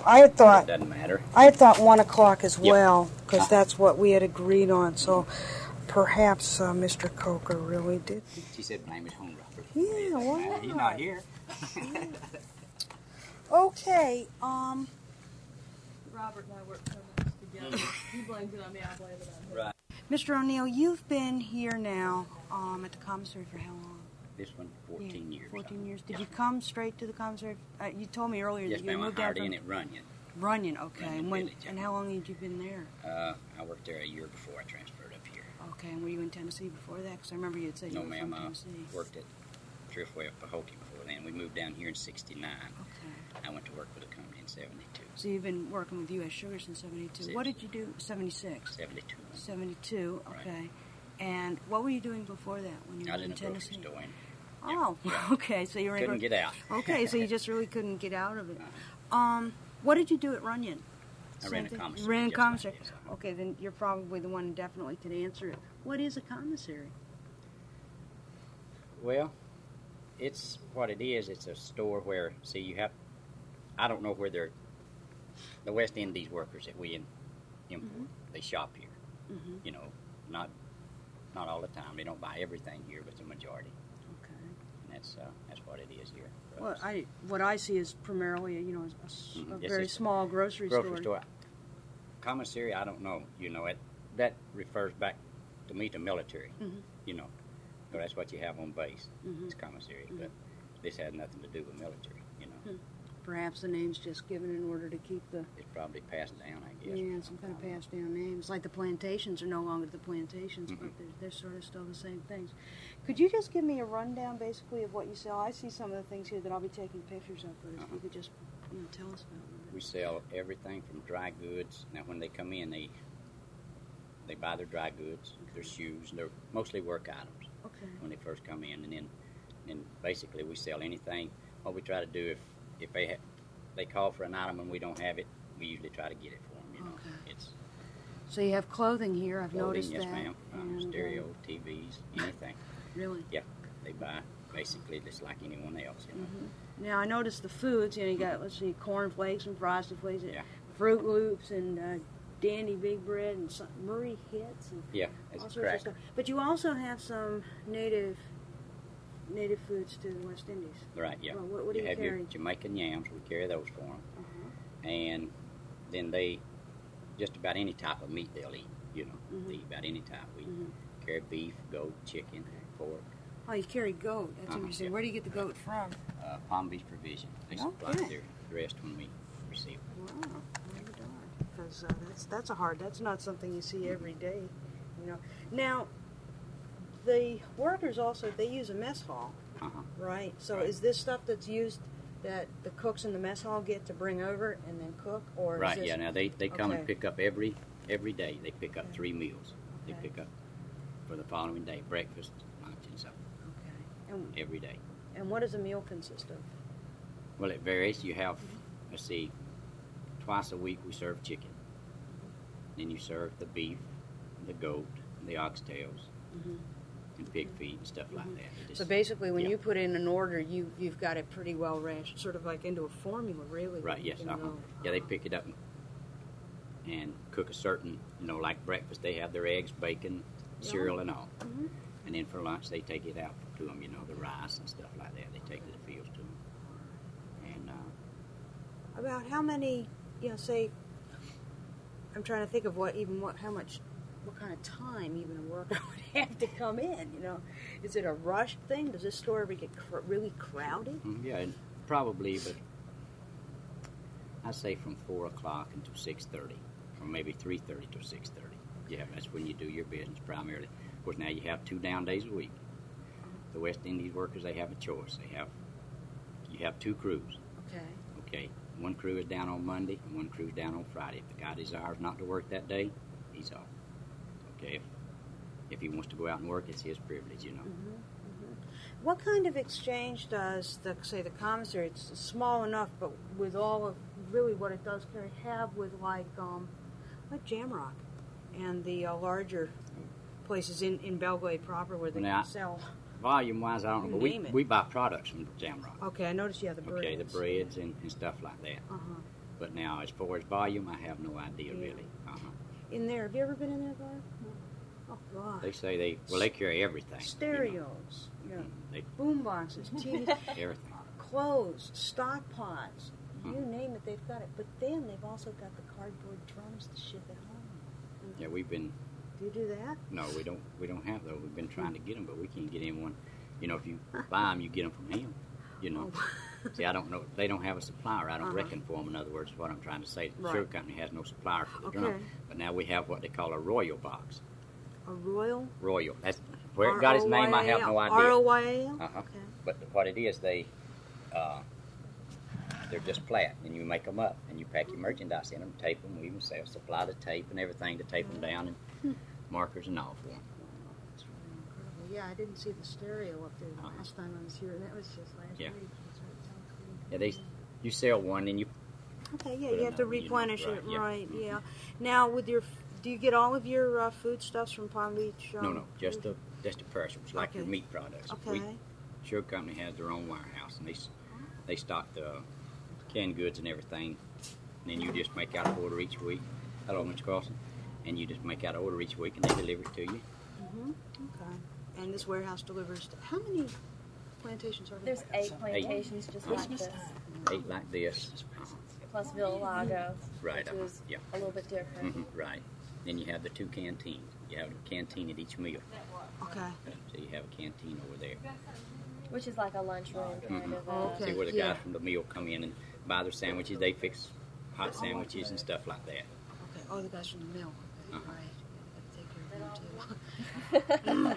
I had It thought doesn't matter. 1 o'clock as Yep. well, because that's what we had agreed on. So perhaps Mr. Coker really did. She said blame his home, Robert. Yeah, It why doesn't matter. He's not? not here. Okay. Robert and I work so much together. He blames it on me, I blame it on him. Right. Mr. O'Neill, you've been here now at the commissary for how long? This one, 14 years. 14 years. Did you come straight to the commissary? You told me earlier Yes, that you ma'am. I moved out hired from in at Runyon. Runyon. Okay. Runyon And Village, yeah. and how long had you been there? I worked there a year before I transferred up here. Okay. And were you in Tennessee before that? Because I remember you had said No, you were ma'am. from I Tennessee. worked at Driftway of Pahokee before then. We moved down here in '69. Okay. I went to work with a company in '72. So you've been working with U.S. Sugar since 72. What did you do? 76. 72. 72. Right. Okay. And what were you doing before that when you I were was in in a grocery Tennessee? store. Oh, okay. So you were Couldn't get out. Okay, so you just really couldn't get out of it. What did you do at Runyon? I ran a Something? commissary. You ran a just commissary. like this. Okay, then you're probably the one definitely to answer it. What is a commissary? Well, it's what it is. It's a store where, see, you have, I don't know where they're, the West Indies workers that we import, they shop here. You know, not all the time. They don't buy everything here, but the majority. Okay. And that's what it is here. for Well, us. what I see is primarily, a Yes, very it's a small grocery store. Commissary, I don't know. You know, that refers back to me to military. You know, so that's what you have on base. It's commissary, but this had nothing to do with military. You know, Perhaps the name's just given in order to keep the it's probably passed down, I guess. yeah, some kind of passed down names. Like the plantations are no longer the plantations, but they're sort of still the same things. Could you just give me a rundown, basically, of what you sell? I see some of the things here that I'll be taking pictures of, but if you could just tell us about them. We sell everything from dry goods. Now, when they come in, they buy their dry goods, their shoes, they're mostly work items Okay. when they first come in, and then basically we sell anything. What we try to do if they call for an item and we don't have it, we usually try to get it for them. You know, Okay. it's So you have clothing here. I've clothing, noticed yes, that. ma'am. And, Stereo, TVs, anything. Really? Yeah, they buy basically just like anyone else. You know. Now I noticed the foods. You got corn flakes and frosted flakes, Yeah. Fruit Loops and Dandy Big Bread and some Murray Hits and Yeah, all it's sorts of crack. stuff. But you also have some native foods to the West Indies. Right, yeah. Well, what do you have carry? your Jamaican yams. We carry those for them. And then they, just about any type of meat they'll eat, you know. They eat about any type. We carry beef, goat, chicken, pork. Oh, you carry goat. That's interesting. yeah. Where do you get the goat from? Palm Beach Provision. They supply Okay. the rest when we receive it. Wow, never done. Because that's not something you see every day, you know. Now, the workers also, they use a mess hall, right? So Right. is this stuff that's used that the cooks in the mess hall get to bring over and then cook, or Right, is this, yeah. Now they come Okay. and pick up every day. They pick up 3 meals. They Okay. pick up for the following day, breakfast, lunch, and supper, Okay. every day. And what does a meal consist of? Well, it varies. You have, let's see, twice a week we serve chicken. Then you serve the beef, the goat, the oxtails, and pig feet and stuff like that. It So just- basically, when yeah. you put in an order, you've got it pretty well rationed, sort of like into a formula, really. Right, that you yes. can go, Yeah, they pick it up and cook a certain, like breakfast, they have their eggs, bacon, cereal, and all. And then for lunch, they take it out to them, the rice and stuff like that. They take to the fields to them. And About how many, say, I'm trying to think of what kind of time even a worker would have to come in, Is it a rushed thing? Does this store ever get really crowded? yeah, probably, but I say from 4 o'clock until 6:30, or maybe 3:30 to 6:30. Yeah, that's when you do your business primarily. Of course, now you have 2 down days a week. The West Indies workers, they have a choice. You have 2 crews. Okay. One crew is down on Monday, and one crew's down on Friday. If the guy desires not to work that day, he's off. Okay. If he wants to go out and work, it's his privilege, What kind of exchange does the commissary? It's small enough, but with all of really what it does carry, have with like Jamrock and the larger places in Belgrade proper where they Now, can sell. Volume-wise, I don't know, Name but it. we buy products from Jamrock. Okay, I noticed you have the breads. Okay, the breads and stuff like that. But now, as far as volume, I have no idea Yeah. really. In there, have you ever been in there, Barb? Oh God. They say they carry everything. Stereos, you know, They boom boxes, TV, everything. clothes, stock pots, you Mhm. name it, they've got it. But then they've also got the cardboard drums to ship at home. Yeah, we've been. Do you do that? No, we don't have those. We've been trying to get them, but we can't get in one. You know, if you buy them, you get them from him. You know. See, I don't know. They don't have a supplier. I don't Uh-huh. reckon for them. In other words, is what I'm trying to say. The Right. sugar company has no supplier for the Okay. drum. But now we have what they call a Royal box. A Royal? Royal. That's where it got its name. I have no idea. R-O-Y-A-L? Uh-huh. Okay. But what it is, they're just flat, and you make them up, and you pack your merchandise in them, tape them, we even supply the tape and everything to tape them down, and markers and all for them. That's really incredible. Yeah, I didn't see the stereo up there the Uh-huh. last time I was here, and that was just last Yeah. week. That's right, sounds Yeah, good. you sell one, and you Okay, yeah, put you have to another unit, replenish it, yeah. right? Mhm. Yeah. Now, do you get all of your foodstuffs from Palm Beach? no, just the perishables, like your Okay. meat products. Okay. Sugar company has their own warehouse, and they stock the canned goods and everything. And then you just make out an order each week. Hello, Mr. Carlson. And you just make out an order each week, and they deliver it to you. Mm-hmm. Okay. And this warehouse delivers to how many plantations are there? There's 8 plantations just like this, 8 like this. plus Villa Lago, Right. which is Yeah. a little bit different. Right. Then you have the 2 canteens. You have a canteen at each meal. Okay. So you have a canteen over there. Which is like a lunchroom kind of. Okay. See where the yeah. guys from the meal come in and buy their sandwiches. They fix hot sandwiches and stuff like that. Okay. Oh, the guys from the mill. Okay. Uh-huh. Right. Yeah, gotta take care of them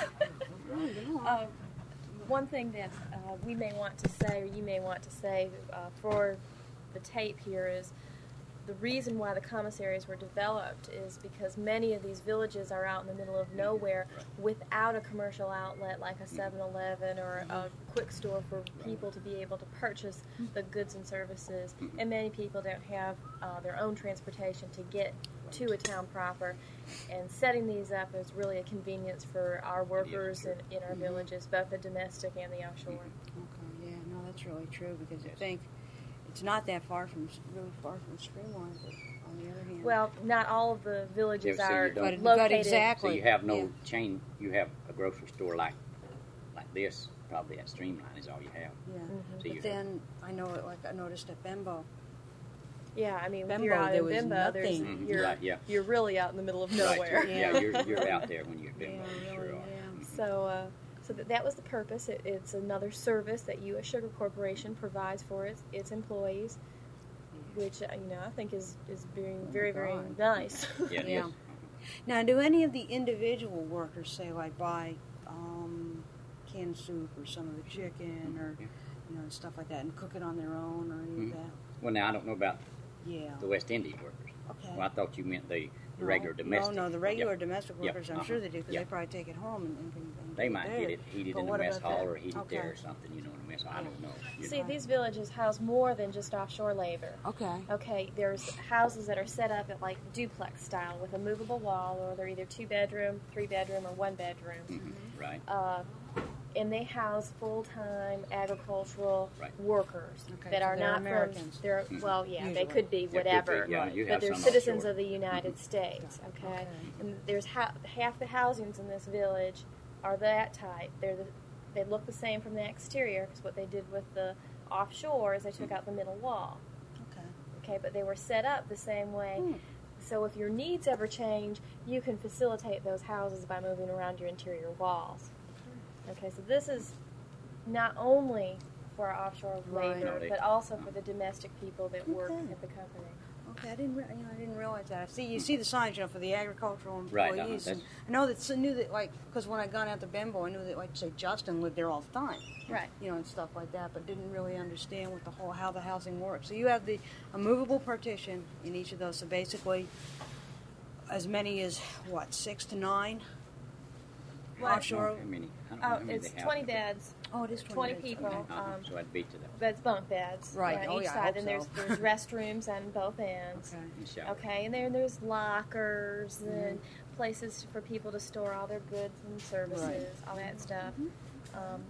too. One thing that we may want to say, or you may want to say, for the tape here is the reason why the commissaries were developed is because many of these villages are out in the middle of nowhere without a commercial outlet like a 7-Eleven or a quick store for people to be able to purchase the goods and services. And many people don't have their own transportation to get to a town proper. And setting these up is really a convenience for our workers in our villages, both the domestic and the offshore. Okay. Yeah. No, that's really true because I think it's not that really far from Streamline, but on the other hand. Well, not all of the villages Yeah, so you are don't- but located. exactly. So you have no Yeah. chain. You have a grocery store like this. Probably at Streamline is all you have. Yeah. So you But then I know it. Like I noticed at Bembo. Yeah, I mean, if Bembo, you're out there in was Bimbo, there's nothing. you're Right, yeah. you're really out in the middle of Right, nowhere. yeah, you're out there when you're Bimbo. Yeah, You sure really, are. yeah. So that was the purpose. It's another service that U.S. Sugar Corporation provides for its employees, which I think is being very very God. nice. Yeah, it Yeah. is. Now, do any of the individual workers say like buy canned soup or some of the chicken or Yeah. stuff like that and cook it on their own or any Mhm. of that? Well, now I don't know about Yeah. the West Indian workers. Okay. Well, I thought you meant the regular domestic. No, the regular Yeah. domestic Yeah, workers, I'm uh-huh. sure they do because Yeah. they probably take it home and They do might there. get it heated But in the what mess about hall that? or heated Okay. there or something, in the mess hall. I don't know. See, these villages house more than just offshore labor. Okay. Okay, there's houses that are set up at like duplex style with a movable wall, or they're either 2-bedroom, 3-bedroom, or 1-bedroom. Mhm. Right. And they house full-time agricultural Right. workers Okay, that so are they're not Americans. from. They're well, yeah, Usually. they could be Yeah, could whatever, be, yeah, you but have they're some citizens offshore. of the United States. Okay, Okay. and there's half the housings in this village are that type. They look the same from the exterior because what they did with the offshore is they took out the middle wall. Okay. Okay, but they were set up the same way. Hmm. So if your needs ever change, you can facilitate those houses by moving around your interior walls. Okay, so this is not only for our offshore Right. labor, No, they- but also for the domestic people that work Okay. at the company. Okay, I didn't realize that. You see the signs, for the agricultural Right, employees. that's- And I knew that, because when I gone out to Bembo, I knew that, like, say, Justin lived there all the time. Right. And stuff like that, but didn't really understand how the housing works. So you have a movable partition in each of those. So basically, as many as 6 to 9 Right. offshore. How many? I don't know how many It's they have. 20 beds, Oh, it is 20 beds. people. Okay. So I'd beat to that. That's bunk beds Right. on Oh, each yeah, I side. hope And there's so. there's restrooms on both ends. Okay. And shower. Okay, and there's lockers and places for people to store all their goods and services, all that stuff.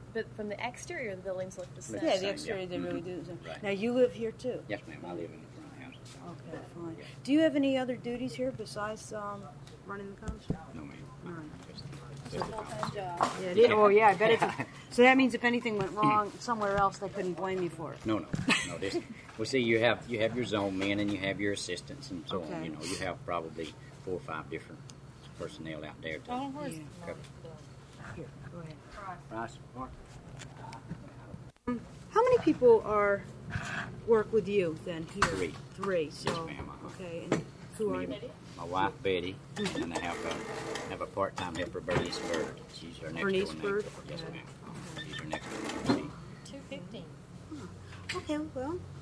But from the exterior, the buildings look the same. Yeah, Same, the exterior, yeah. they really Mhm. do. Right. Now, you live here, too? Yes, ma'am. I live in the front house. Okay, fine. Yeah. Do you have any other duties here besides running the commissary? No, ma'am. All right. Just the Full-time job. Yeah, oh, yeah, I bet it's... So that means if anything went wrong somewhere else, they couldn't blame you for it. No. This, well, see, you have your zone men and you have your assistants and so on. Okay. You know, you have probably 4 or 5 different personnel out there to Oh, where's Yeah. cover. Here, go ahead. Price, Mark? How many people work with you then here? 3. 3. So, Yes, ma'am, uh-huh. Okay, and who are Me, you? my wife Betty, and I have a part-time helper, Bernice Bird. She's our next Bernice door neighbor. Bird? Yes, Okay. ma'am. She's our next door neighbor. 215. Okay, well,